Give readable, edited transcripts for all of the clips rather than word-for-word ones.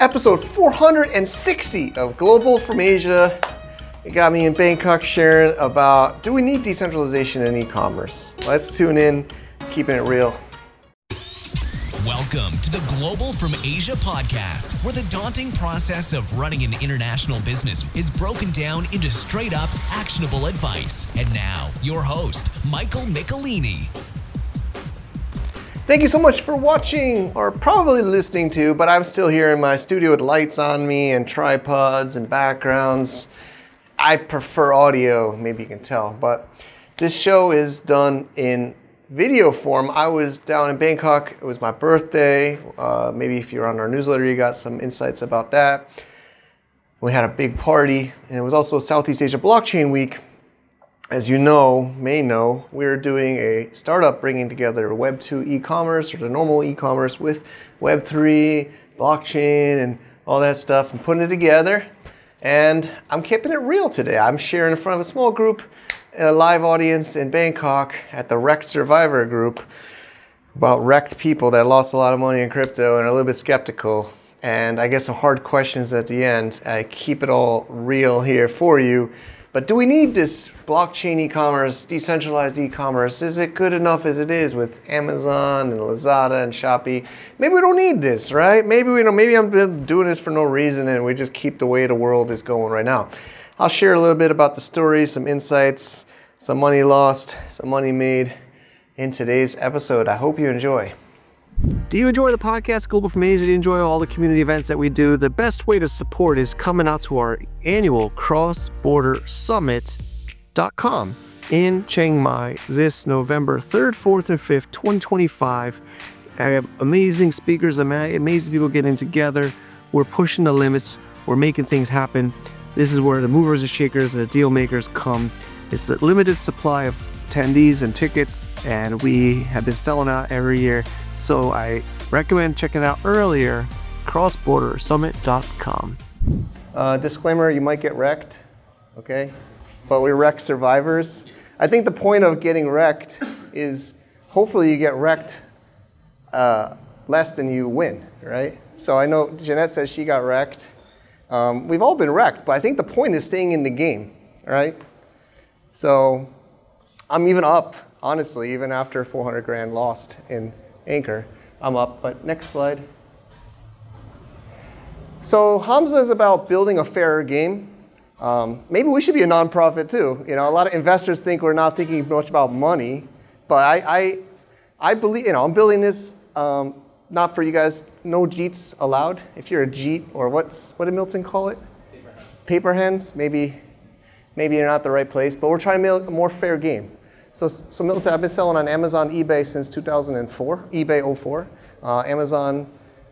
episode 460 of Global from Asia. It got me in Bangkok sharing about, do we need decentralization in e-commerce? Let's tune in, keeping it real. Welcome to the Global from Asia podcast, where the daunting process of running an international business is broken down into straight up actionable advice. And now, your host, Michael Michelini. Thank you so much for watching, or probably listening to, but I'm still here in my studio with lights on me and tripods and backgrounds. I prefer audio, maybe you can tell, but this show is done in video form. I was down in Bangkok, it was my birthday. Maybe if you're on our newsletter, you got some insights about that. We had a big party, and it was also Southeast Asia Blockchain Week. As you may know, we're doing a startup bringing together Web 2 e-commerce, or the normal e-commerce, with Web 3, blockchain, and all that stuff, and putting it together. And I'm keeping it real today. I'm sharing in front of a small group, a live audience in Bangkok at the Wrecked Survivor group, about wrecked people that lost a lot of money in crypto and are a little bit skeptical. And I get some hard questions at the end. I keep it all real here for you. But do we need this blockchain e-commerce, decentralized e-commerce? Is it good enough as it is with Amazon and Lazada and Shopee? Maybe we don't need this, right? Maybe I'm doing this for no reason and we just keep the way the world is going right now. I'll share a little bit about the story, some insights, some money lost, some money made in today's episode. I hope you enjoy. Do you enjoy the podcast Global from Asia? Do you enjoy all the community events that we do? The best way to support is coming out to our annual crossbordersummit.com in Chiang Mai this November 3rd, 4th, and 5th, 2025. I have amazing speakers, amazing people getting together. We're pushing the limits. We're making things happen. This is where the movers and shakers and the deal makers come. It's a limited supply of attendees and tickets, and we have been selling out every year. So I recommend checking it out earlier, crossbordersummit.com. Disclaimer, you might get wrecked, okay? But we're wrecked survivors. I think the point of getting wrecked is hopefully you get wrecked less than you win, right? So I know Jeanette says she got wrecked. We've all been wrecked, but I think the point is staying in the game, right? So I'm even up, honestly, even after 400 grand lost in Anchor, I'm up. But next slide. So Hamza is about building a fairer game. Maybe we should be a nonprofit too. You know, a lot of investors think we're not thinking much about money, but I believe, I'm building this not for you guys. No Jeets allowed. If you're a Jeet, or what did Milton call it? Paper hands. Maybe you're not the right place, but we're trying to make a more fair game. So Milton said, I've been selling on Amazon, eBay since 2004, eBay 04, Amazon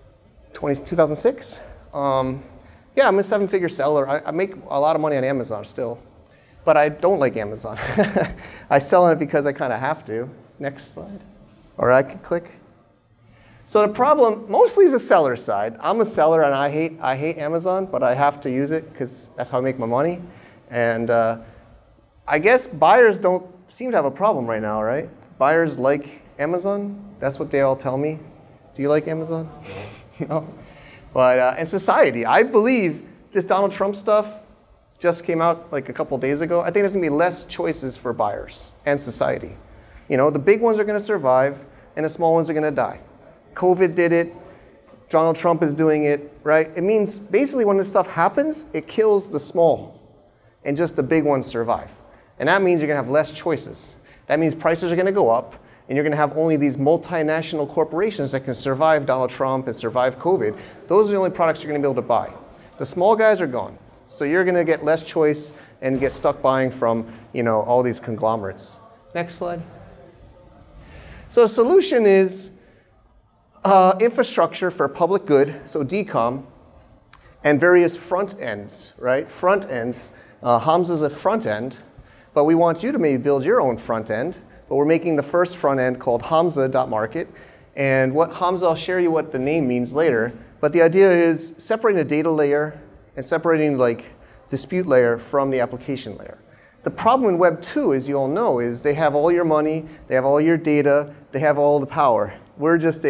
2006. I'm a seven-figure seller. I make a lot of money on Amazon still, but I don't like Amazon. I sell on it because I kind of have to. Next slide. Or I can click. So the problem mostly is the seller side. I'm a seller and I hate Amazon, but I have to use it because that's how I make my money. And I guess buyers don't seem to have a problem right now, right? Buyers like Amazon. That's what they all tell me. Do you like Amazon? No. But in society, I believe this Donald Trump stuff just came out like a couple days ago. I think there's going to be less choices for buyers and society. You know, the big ones are going to survive and the small ones are going to die. COVID did it. Donald Trump is doing it, right? It means basically when this stuff happens, it kills the small and just the big ones survive. And that means you're going to have less choices. That means prices are going to go up, and you're going to have only these multinational corporations that can survive Donald Trump and survive COVID. Those are the only products you're going to be able to buy. The small guys are gone. So you're going to get less choice and get stuck buying from, all these conglomerates. Next slide. So the solution is infrastructure for public good, so DCOM, and various front ends, right? Front ends. Hamza's a front end. But we want you to maybe build your own front end. But we're making the first front end called Hamza.market. And what Hamza, I'll share you what the name means later. But the idea is separating the data layer and separating dispute layer from the application layer. The problem in Web 2, as you all know, is they have all your money, they have all your data, they have all the power. We're just a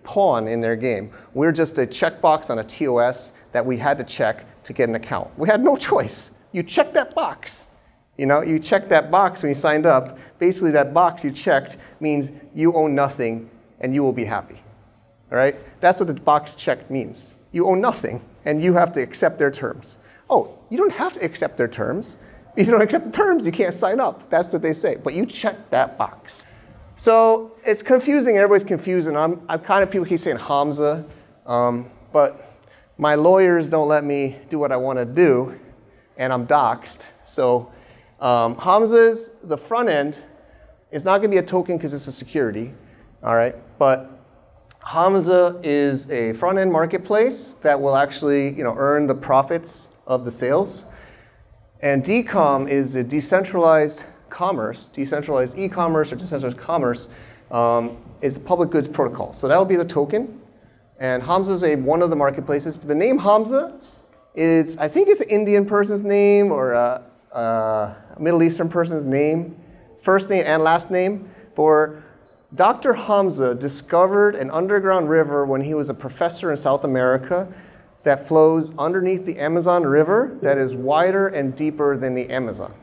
pawn in their game. We're just a checkbox on a TOS that we had to check to get an account. We had no choice. You check that box. You check that box when you signed up. Basically, that box you checked means you own nothing and you will be happy. All right? That's what the box checked means. You own nothing and you have to accept their terms. Oh, you don't have to accept their terms. If you don't accept the terms, you can't sign up. That's what they say. But you check that box. So it's confusing. Everybody's confused. And I'm kind of, people keep saying Hamza. But my lawyers don't let me do what I want to do. And I'm doxxed. So Hamza's, the front end, is not going to be a token because it's a security. All right. But Hamza is a front end marketplace that will actually earn the profits of the sales. And DCOM is a decentralized commerce, decentralized e-commerce or decentralized commerce is a public goods protocol. So that'll be the token. And Hamza is one of the marketplaces. But the name Hamza is, I think it's an Indian person's name or a Middle Eastern person's name, first name and last name. For Dr. Hamza discovered an underground river when he was a professor in South America that flows underneath the Amazon River that is wider and deeper than the Amazon.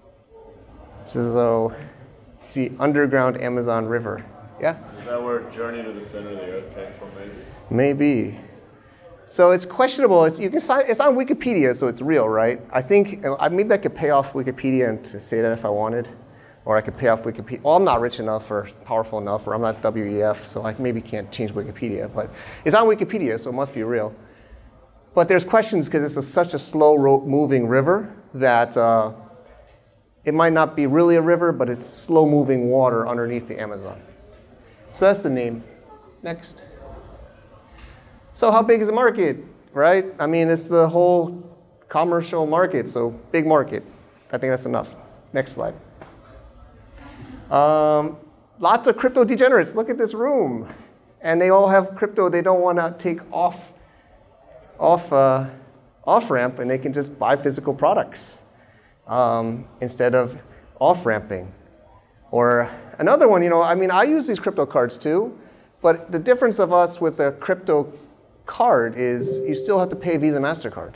So it's the underground Amazon River. Yeah? Is that where Journey to the Center of the Earth came from, maybe? Maybe. So it's questionable. It's on Wikipedia, so it's real, right? I think maybe I could pay off Wikipedia and to say that if I wanted. Or I could pay off Wikipedia. Well, I'm not rich enough or powerful enough, or I'm not WEF, so I maybe can't change Wikipedia. But it's on Wikipedia, so it must be real. But there's questions because it's such a slow-moving river that it might not be really a river, but it's slow-moving water underneath the Amazon. So that's the name. Next. So how big is the market, right? I mean, it's the whole commercial market, so big market. I think that's enough. Next slide. Lots of crypto degenerates. Look at this room. And they all have crypto they don't want to take off-ramp, and they can just buy physical products instead of off-ramping. Or another one, I use these crypto cards too, but the difference of us with a crypto card is you still have to pay Visa, MasterCard.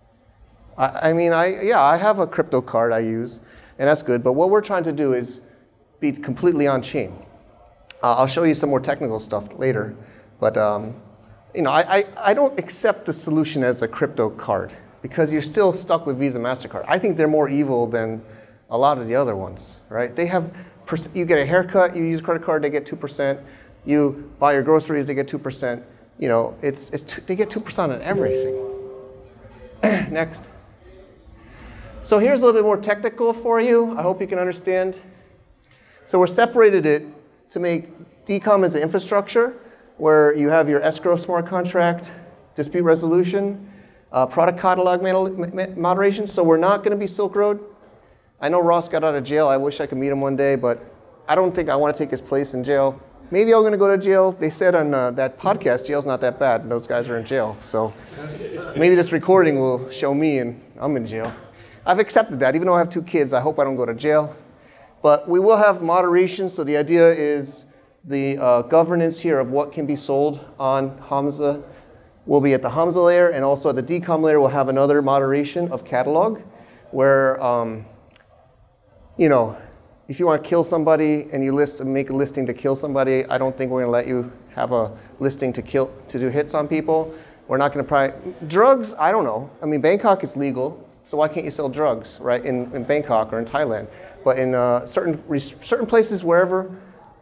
I have a crypto card I use, and that's good, but what we're trying to do is be completely on-chain. I'll show you some more technical stuff later, but I don't accept the solution as a crypto card because you're still stuck with Visa, MasterCard. I think they're more evil than a lot of the other ones, right? You get a haircut, you use a credit card, they get 2%. You buy your groceries, they get 2%. They get 2% on everything. Next. So here's a little bit more technical for you. I hope you can understand. So we're separated it to make DCOM as an infrastructure where you have your escrow smart contract, dispute resolution, product catalog moderation. So we're not going to be Silk Road. I know Ross got out of jail. I wish I could meet him one day, but I don't think I want to take his place in jail. Maybe I'm going to go to jail. They said on that podcast, jail's not that bad, and those guys are in jail. So maybe this recording will show me and I'm in jail. I've accepted that. Even though I have 2 kids, I hope I don't go to jail. But we will have moderation, so the idea is the governance here of what can be sold on Hamza will be at the Hamza layer, and also at the DCOM layer we'll have another moderation of catalog where, if you want to kill somebody and you make a listing to kill somebody, I don't think we're going to let you have a listing to do hits on people. We're not going to drugs, I don't know. I mean, Bangkok is legal, so why can't you sell drugs, right, in Bangkok or in Thailand? But in certain places, wherever,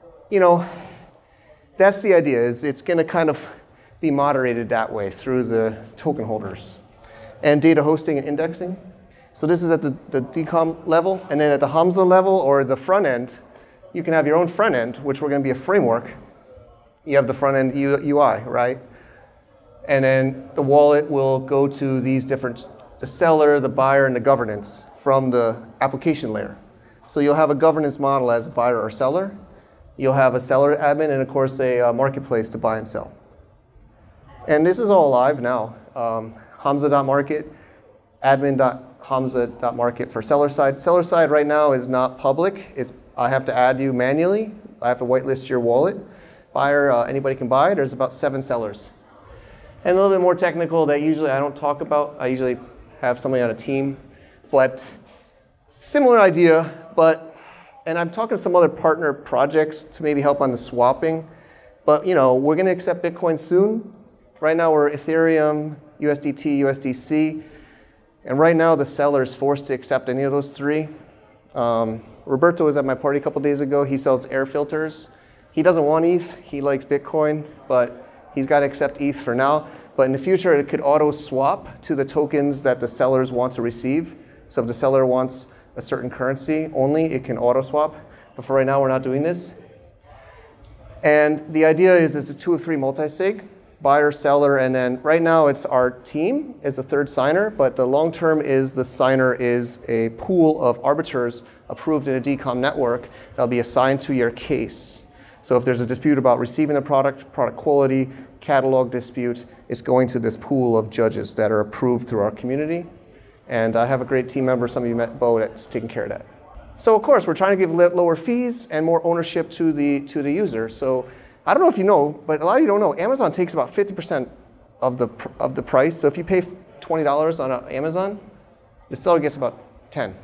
that's the idea, is it's going to kind of be moderated that way through the token holders. And data hosting and indexing. So this is at the DCOM level. And then at the Hamza level, or the front end, you can have your own front end, which we're going to be a framework. You have the front end UI, right? And then the wallet will go to these different, the seller, the buyer, and the governance from the application layer. So you'll have a governance model as a buyer or seller. You'll have a seller admin and, of course, a marketplace to buy and sell. And this is all live now. Hamza.market, admin.hamza.market for seller side. Seller side right now is not public. I have to add you manually. I have to whitelist your wallet. buyer, anybody can buy. There's about 7 sellers. And a little bit more technical that usually I don't talk about. I usually have somebody on a team, but similar idea, and I'm talking to some other partner projects to maybe help on the swapping, but we're gonna accept Bitcoin soon. Right now we're Ethereum, USDT, USDC, and right now the seller is forced to accept any of those 3. Roberto was at my party a couple days ago. He sells air filters. He doesn't want ETH, he likes Bitcoin, but he's got to accept ETH for now. But in the future, it could auto swap to the tokens that the sellers want to receive. So if the seller wants a certain currency only, it can auto swap. But for right now, we're not doing this. And the idea is it's a 2 of 3 multi-sig, buyer, seller, and then right now it's our team is the 3rd signer, but the long term is the signer is a pool of arbiters approved in a DCOM network that'll be assigned to your case. So if there's a dispute about receiving the product quality, catalog dispute, it's going to this pool of judges that are approved through our community. And I have a great team member, some of you met Bo, that's taking care of that. So of course, we're trying to give lower fees and more ownership to the user. So I don't know if you know, but a lot of you don't know, Amazon takes about 50% of the price. So if you pay $20 on Amazon, the seller gets about 10.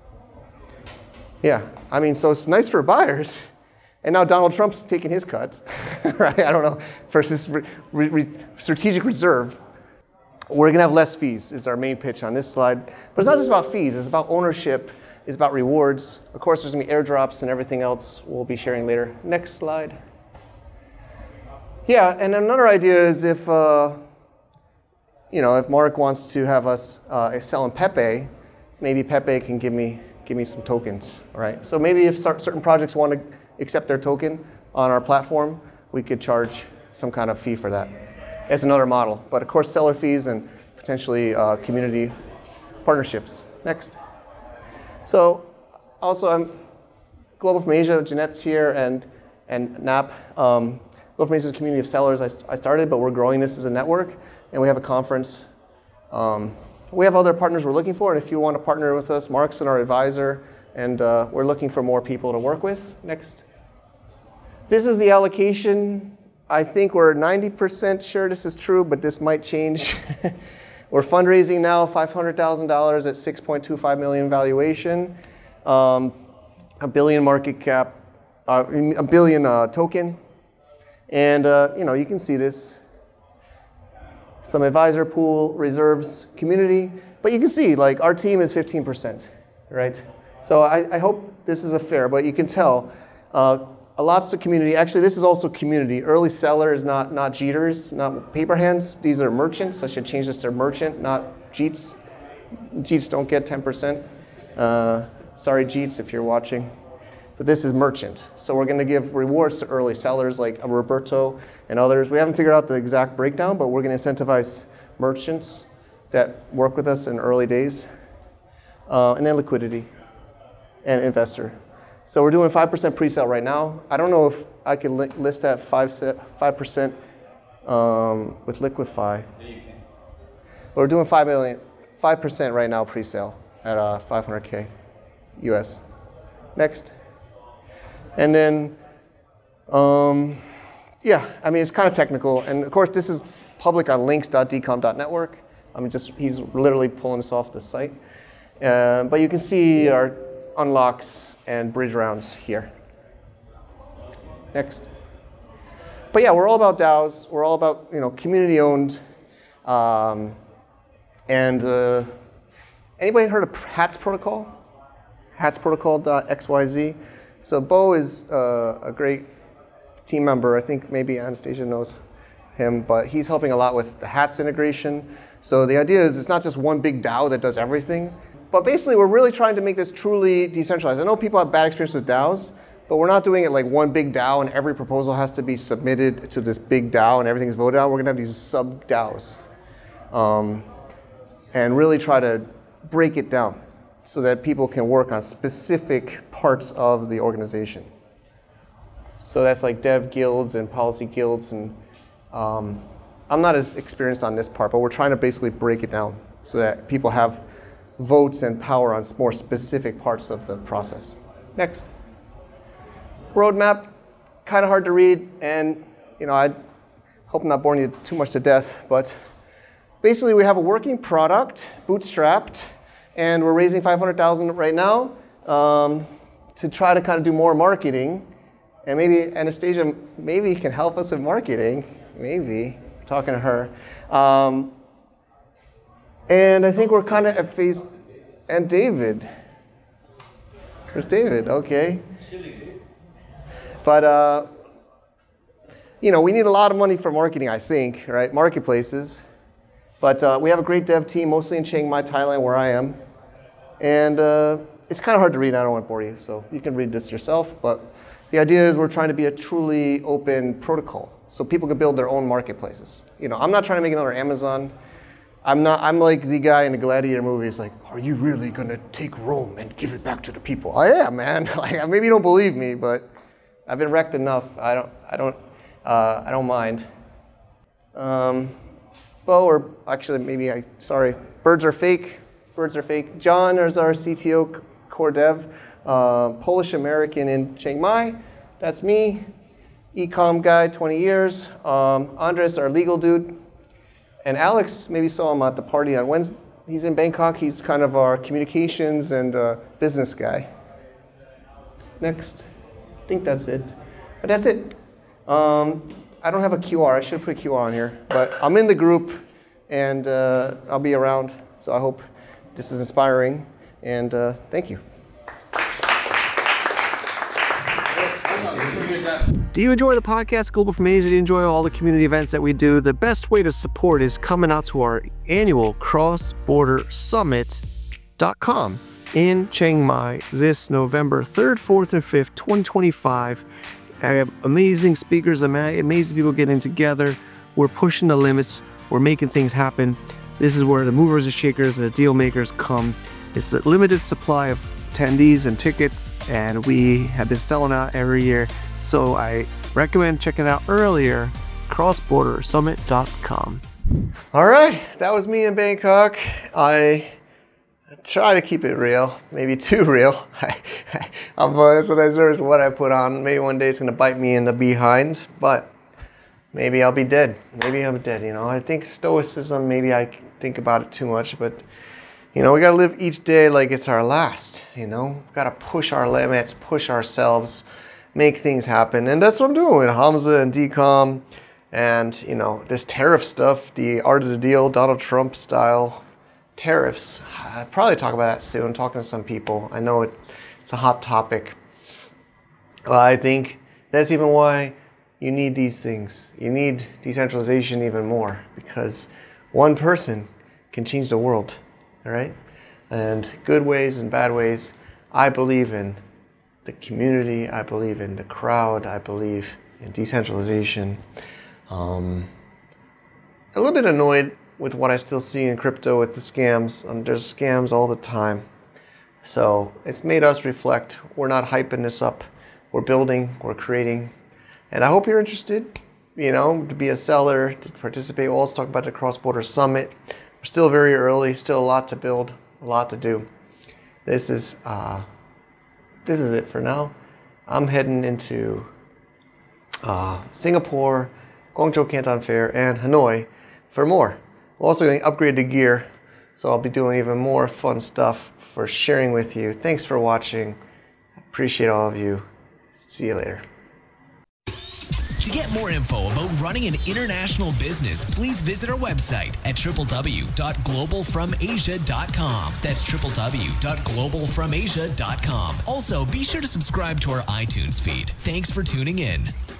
Yeah, I mean, so it's nice for buyers. And now Donald Trump's taking his cut, right? I don't know, versus strategic reserve. We're gonna have less fees is our main pitch on this slide. But it's not just about fees, it's about ownership, it's about rewards. Of course, there's gonna be airdrops and everything else we'll be sharing later. Next slide. Yeah, and another idea is if Mark wants to have us sell in Pepe, maybe Pepe can give me some tokens, right? So maybe if certain projects want to accept their token on our platform, we could charge some kind of fee for that. It's another model, but of course seller fees and potentially community partnerships. Next. So also I'm Global from Asia, Jeanette's here, and Nap. Global from Asia is a community of sellers I started, but we're growing this as a network, and we have a conference. We have other partners we're looking for, and if you want to partner with us, Mark's our advisor, and we're looking for more people to work with. Next. This is the allocation. I think we're 90% sure this is true, but this might change. We're fundraising now, $500,000 at 6.25 million valuation, $1 billion market cap, $1 billion token, and you can see this. Some advisor pool, reserves, community, but you can see like our team is 15%, right? So I hope this is a fair, but you can tell lots of community. Actually, this is also community. Early seller is not Jeters, not paper hands. These are merchants. I should change this to merchant, not Jeets. Jeets don't get 10%. Sorry, Jeets, if you're watching. But this is merchant. So we're going to give rewards to early sellers like Roberto and others. We haven't figured out the exact breakdown, but we're going to incentivize merchants that work with us in early days. And then liquidity and investor. So we're doing 5% pre-sale right now. I don't know if I can list that 5% with Liquify. Yeah, you can. We're doing 5% right now pre-sale at 500K US. Next. And then, it's kind of technical. And of course, this is public on links.dcom.network. He's literally pulling this off the site. But you can see our unlocks and bridge rounds here. Next. But yeah, we're all about DAOs. We're all about community owned. Anybody heard of HATS protocol? HATS protocol.xyz. So Bo is a great team member. I think maybe Anastasia knows him, but he's helping a lot with the HATS integration. So the idea is it's not just one big DAO that does everything. But basically, we're really trying to make this truly decentralized. I know people have bad experience with DAOs, but we're not doing it like one big DAO and every proposal has to be submitted to this big DAO and everything's voted out. We're going to have these sub-DAOs and really try to break it down so that people can work on specific parts of the organization. So that's like dev guilds and policy guilds. And I'm not as experienced on this part, but we're trying to basically break it down so that people have votes and power on more specific parts of the process. Next. Roadmap, kind of hard to read, and I hope I'm not boring you too much to death, but basically we have a working product, bootstrapped, and we're raising $500,000 right now to try to kind of do more marketing. And maybe Anastasia can help us with marketing. Maybe. Talking to her. And I think we're kind of at phase. And David. Where's David? Okay. But, we need a lot of money for marketing, I think, right? Marketplaces. But we have a great dev team, mostly in Chiang Mai, Thailand, where I am. And it's kind of hard to read. I don't want to bore you, so you can read this yourself. But the idea is we're trying to be a truly open protocol, so people can build their own marketplaces. I'm not trying to make another Amazon. I'm like the guy in the Gladiator movie. It's like, are you really gonna take Rome and give it back to the people? I am, man. Maybe you don't believe me, but I've been wrecked enough. I don't mind. Birds are fake. Birds are fake. John is our CTO, core dev, Polish American in Chiang Mai. That's me. E-com guy, 20 years. Andres, our legal dude. And Alex, maybe saw him at the party on Wednesday. He's in Bangkok. He's kind of our communications and business guy. Next. I think that's it. But that's it. I don't have a QR. I should put a QR on here. But I'm in the group, and I'll be around. So I hope this is inspiring. And thank you. Do you enjoy the podcast, Global from Asia? Do you enjoy all the community events that we do? The best way to support is coming out to our annual Cross-Border Summit.com in Chiang Mai this November 3rd, 4th, and 5th, 2025. I have amazing speakers, amazing people getting together. We're pushing the limits. We're making things happen. This is where the movers and shakers and the deal makers come. It's a limited supply of attendees and tickets, and we have been selling out every year. So I recommend checking it out earlier, crossbordersummit.com. All right, that was me in Bangkok. I try to keep it real, maybe too real. I'm sometimes nervous what I put on. Maybe one day it's going to bite me in the behind, but maybe I'll be dead. Maybe I'm dead, I think stoicism, maybe I think about it too much, but we got to live each day like it's our last, We've got to push our limits, push ourselves, make things happen. And that's what I'm doing with Hamza and DCOM and, this tariff stuff, the art of the deal, Donald Trump style tariffs. I'll probably talk about that soon, talking to some people. I know it's a hot topic. I think that's even why you need these things. You need decentralization even more, because one person can change the world, all right? And good ways and bad ways. I believe in the community. I believe in the crowd. I believe in decentralization. A little bit annoyed with what I still see in crypto with the scams. There's scams all the time. So it's made us reflect. We're not hyping this up. We're building, we're creating. And I hope you're interested, to be a seller, to participate. We'll also talk about the Cross-Border Summit. We're still very early, still a lot to build, a lot to do. This is it for now. I'm heading into Singapore, Guangzhou Canton Fair, and Hanoi for more. I'm also going to upgrade the gear, so I'll be doing even more fun stuff for sharing with you. Thanks for watching. I appreciate all of you. See you later. To get more info about running an international business, please visit our website at www.globalfromasia.com. That's www.globalfromasia.com. Also, be sure to subscribe to our iTunes feed. Thanks for tuning in.